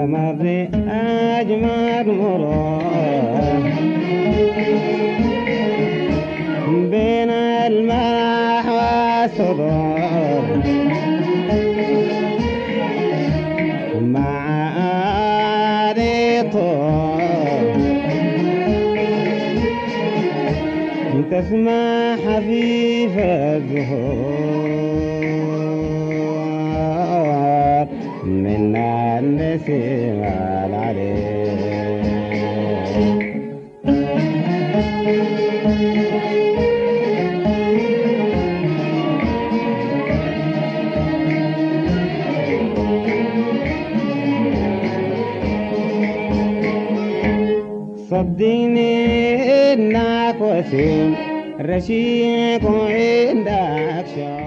مري أجمل مرور بين المرح والصدور مع طول تسمع حفيف الزهور من النسيم العليل صدقني إنك وسيم رشيق عندك شوق